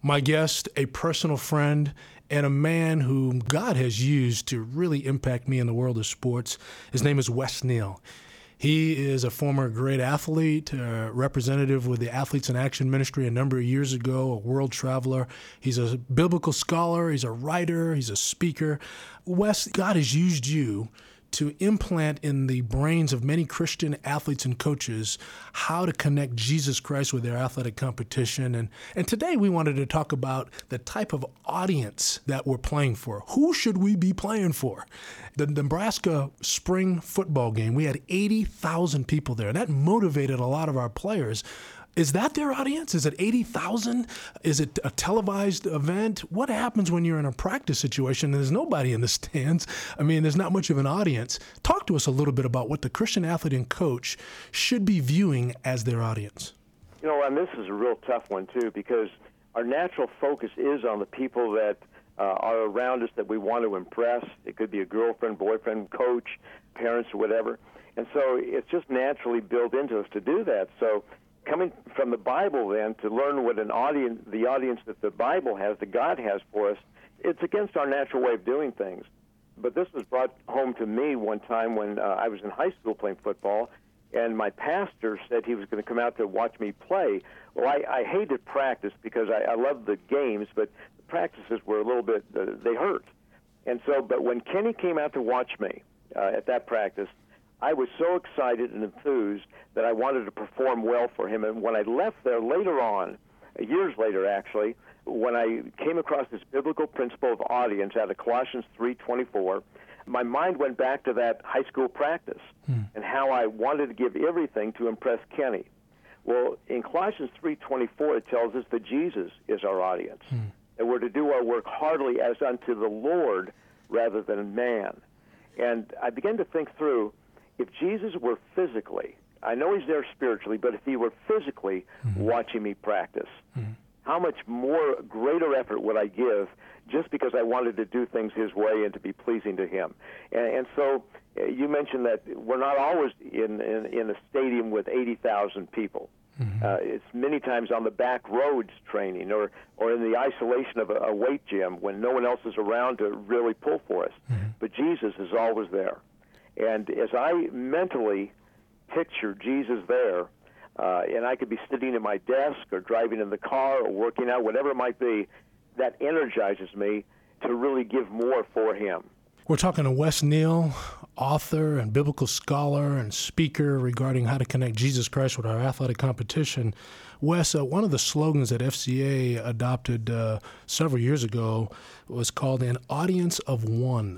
My guest, a personal friend, and a man whom God has used to really impact me in the world of sports. His name is Wes Neal. He is a former great athlete, representative with the Athletes in Action Ministry a number of years ago, a world traveler. He's a biblical scholar, he's a writer, he's a speaker. Wes, God has used you to implant in the brains of many Christian athletes and coaches how to connect Jesus Christ with their athletic competition. And today we wanted to talk about the type of audience that we're playing for. Who should we be playing for? The Nebraska spring football game, we had 80,000 people there. That motivated a lot of our players. Is that their audience? Is it 80,000? Is it a televised event? What happens when you're in a practice situation and there's nobody in the stands? I mean, there's not much of an audience. Talk to us a little bit about what the Christian athlete and coach should be viewing as their audience. You know, and this is a real tough one, too, because our natural focus is on the people that are around us that we want to impress. It could be a girlfriend, boyfriend, coach, parents, or whatever. And so it's just naturally built into us to do that. So coming from the Bible, then, to learn what the audience that the Bible has, that God has for us, it's against our natural way of doing things. But this was brought home to me one time when I was in high school playing football, and my pastor said he was going to come out to watch me play. Well, I hated practice because I loved the games, but the practices were a little bit, they hurt. And so, but when Kenny came out to watch me at that practice, I was so excited and enthused that I wanted to perform well for him. And when I left there later on, years later actually, when I came across this biblical principle of audience out of Colossians 3:24, my mind went back to that high school practice and how I wanted to give everything to impress Kenny. Well, in Colossians 3:24, it tells us that Jesus is our audience, that we're to do our work heartily as unto the Lord rather than man. And I began to think through, if Jesus were physically, I know he's there spiritually, but if he were physically watching me practice, how much more greater effort would I give just because I wanted to do things his way and to be pleasing to him? And so you mentioned that we're not always in a stadium with 80,000 people. It's many times on the back roads training or in the isolation of a weight gym when no one else is around to really pull for us. But Jesus is always there. And as I mentally picture Jesus there, and I could be sitting at my desk or driving in the car or working out, whatever it might be, that energizes me to really give more for him. We're talking to Wes Neal, author and biblical scholar and speaker regarding how to connect Jesus Christ with our athletic competition. Wes, one of the slogans that FCA adopted several years ago was called an audience of one.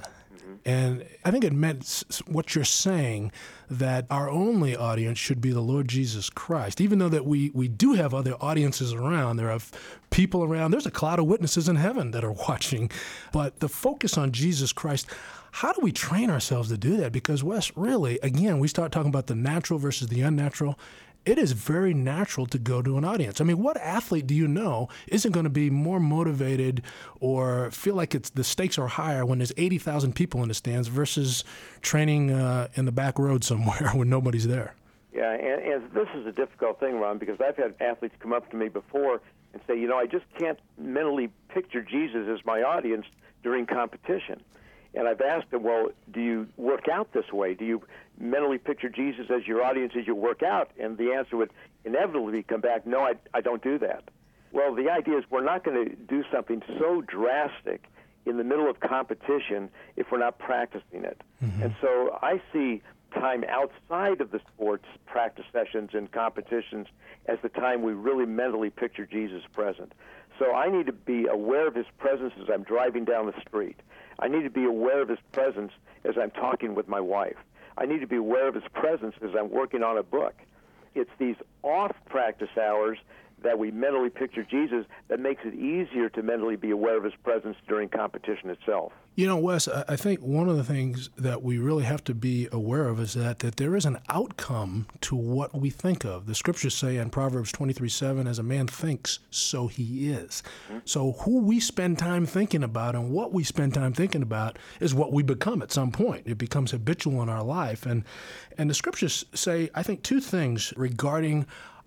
And I think it meant what you're saying, that our only audience should be the Lord Jesus Christ. Even though that we do have other audiences around, there are people around, there's a cloud of witnesses in heaven that are watching. But the focus on Jesus Christ, how do we train ourselves to do that? Because, Wes, really, again, we start talking about the natural versus the unnatural. It is very natural to go to an audience. I mean, what athlete do you know isn't going to be more motivated or feel like the stakes are higher when there's 80,000 people in the stands versus training in the back road somewhere when nobody's there? Yeah, and this is a difficult thing, Ron, because I've had athletes come up to me before and say, you know, I just can't mentally picture Jesus as my audience during competition. And I've asked them, well, do you work out this way? Do you mentally picture Jesus as your audience as you work out? And the answer would inevitably come back, no, I don't do that. Well, the idea is we're not going to do something so drastic in the middle of competition if we're not practicing it. And so I see time outside of the sports practice sessions and competitions as the time we really mentally picture Jesus present. So I need to be aware of his presence as I'm driving down the street. I need to be aware of his presence as I'm talking with my wife. I need to be aware of his presence as I'm working on a book. It's these off-practice hours that we mentally picture Jesus that makes it easier to mentally be aware of his presence during competition itself. You know, Wes, I think one of the things that we really have to be aware of is that there is an outcome to what we think of. The scriptures say in Proverbs 23:7, as a man thinks, so he is. So who we spend time thinking about and what we spend time thinking about is what we become at some point. It becomes habitual in our life. And the scriptures say, I think, two things regarding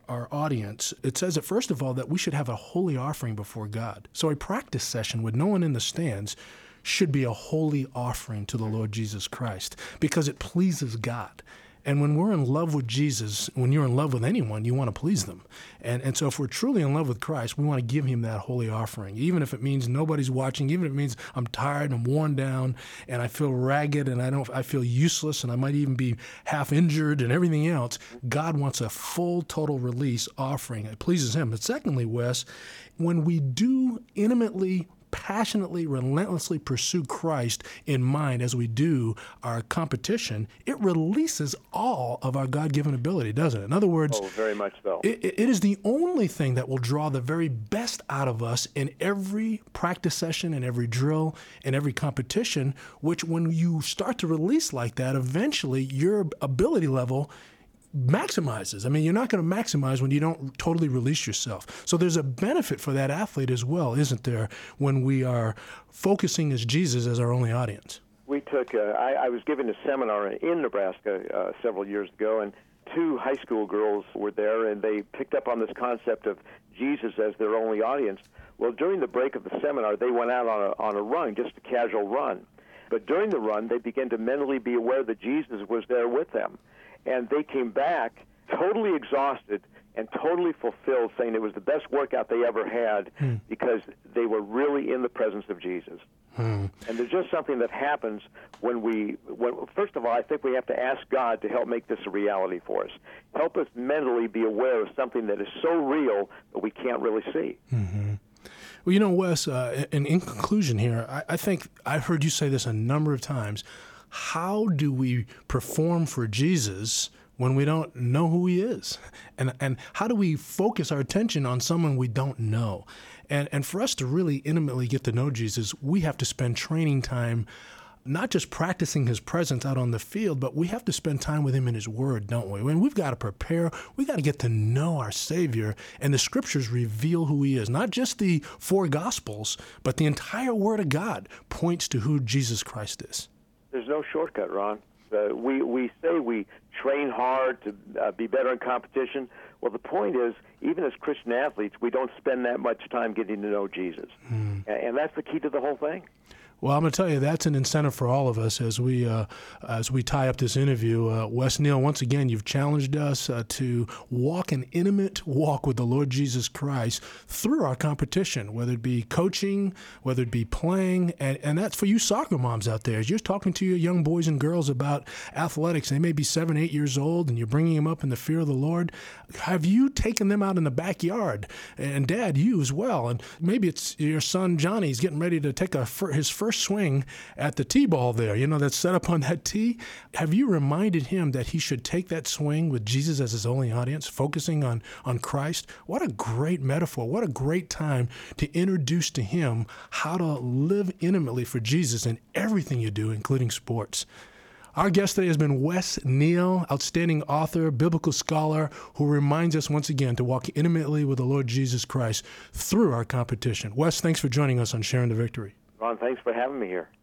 our audience, it says that, first of all, that we should have a holy offering before God. So a practice session with no one in the stands should be a holy offering to the Lord Jesus Christ because it pleases God. And when we're in love with Jesus, when you're in love with anyone, you want to please them. And so if we're truly in love with Christ, we want to give him that holy offering, even if it means nobody's watching, even if it means I'm tired, I'm worn down, and I feel ragged, and I feel useless, and I might even be half injured and everything else. God wants a full, total release offering. It pleases him. But secondly, Wes, when we do intimately, passionately, relentlessly pursue Christ in mind as we do our competition, it releases all of our God-given ability, doesn't it? In other words, very much so. It is the only thing that will draw the very best out of us in every practice session, in every drill, in every competition, which when you start to release like that, eventually your ability level maximizes. I mean, you're not going to maximize when you don't totally release yourself. So there's a benefit for that athlete as well, isn't there, when we are focusing as Jesus as our only audience? We took, I was giving a seminar in Nebraska several years ago, and two high school girls were there, and they picked up on this concept of Jesus as their only audience. Well, during the break of the seminar, they went out on a run, just a casual run. But during the run, they began to mentally be aware that Jesus was there with them. And they came back totally exhausted and totally fulfilled, saying it was the best workout they ever had because they were really in the presence of Jesus. And there's just something that happens when first of all, I think we have to ask God to help make this a reality for us. Help us mentally be aware of something that is so real that we can't really see. Mm-hmm. Well, you know, Wes, in conclusion here, I think I've heard you say this a number of times. How do we perform for Jesus when we don't know who he is? And how do we focus our attention on someone we don't know? And for us to really intimately get to know Jesus, we have to spend training time, not just practicing his presence out on the field, but we have to spend time with him in his word, don't we? We've got to prepare. We've got to get to know our Savior, and the scriptures reveal who he is. Not just the four Gospels, but the entire Word of God points to who Jesus Christ is. There's no shortcut, Ron. We say we train hard to be better in competition. Well, the point is, even as Christian athletes, we don't spend that much time getting to know Jesus. And that's the key to the whole thing. Well, I'm going to tell you, that's an incentive for all of us as we tie up this interview. Wes Neal, once again, you've challenged us to walk an intimate walk with the Lord Jesus Christ through our competition, whether it be coaching, whether it be playing, and that's for you soccer moms out there. As you're talking to your young boys and girls about athletics, they may be 7, 8 years old, and you're bringing them up in the fear of the Lord. Have you taken them out in the backyard? And Dad, you as well. And maybe it's your son Johnny's getting ready to take his first swing at the tee ball there, that's set up on that tee. Have you reminded him that he should take that swing with Jesus as his only audience, focusing on Christ? What a great metaphor. What a great time to introduce to him how to live intimately for Jesus in everything you do, including sports. Our guest today has been Wes Neal, outstanding author, biblical scholar, who reminds us once again to walk intimately with the Lord Jesus Christ through our competition. Wes, thanks for joining us on Sharing the Victory. Ron, thanks for having me here.